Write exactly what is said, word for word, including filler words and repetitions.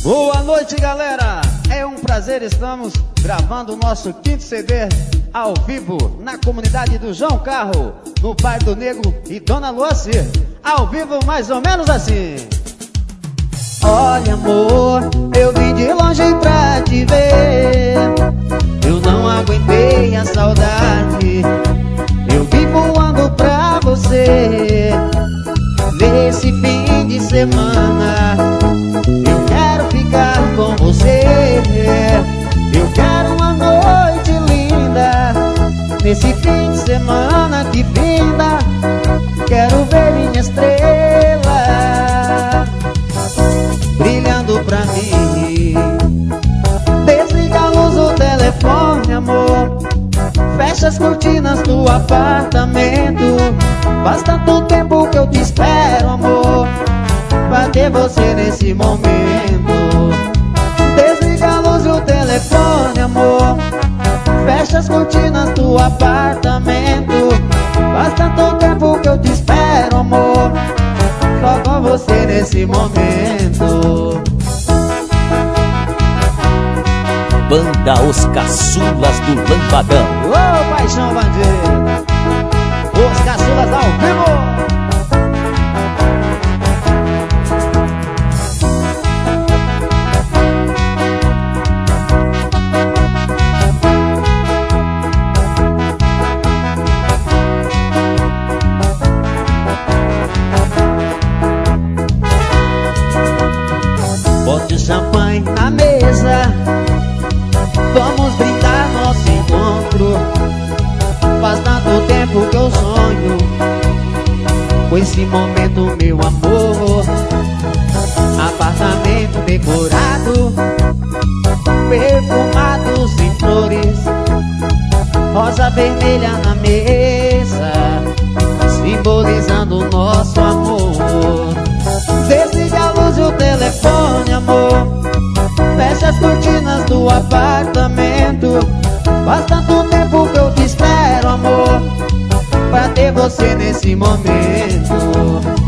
Boa noite, galera! É um prazer, estamos gravando o nosso quinto C D ao vivo na comunidade do João Carro, no Bar do Negro e Dona Luacir. Ao vivo mais ou menos assim. Olha, amor, eu vim de longe pra te ver. Eu não aguentei a saudade. Eu vim voando pra você. Nesse fim de semana eu quero ficar com você. Eu quero uma noite linda. Nesse fim de semana que finda, quero ver minha estrela brilhando pra mim. Desliga a luz do telefone, amor. Fecha as cortinas do apartamento. Faz tanto tempo que eu te espero, amor, pra ter você nesse momento. Desliga a luz do telefone, amor. Fecha as cortinas do apartamento. Faz tanto tempo que eu te espero, amor, só com você nesse momento. Banda Os Caçulas do Lambadão. Ô, oh, paixão bandida, Os Caçulas ao vivo. Bote o champanhe na mesa, vamos brindar nosso encontro. Faz tanto tempo que eu sonho com esse momento, meu amor. Apartamento decorado, perfumado sem flores, rosa vermelha na mesa, simbolizando o nosso amor. Desliga a luz do telefone, amor. Fecha as cortinas do apartamento. Faz tanto tempo que eu te espero, amor, pra ter você nesse momento.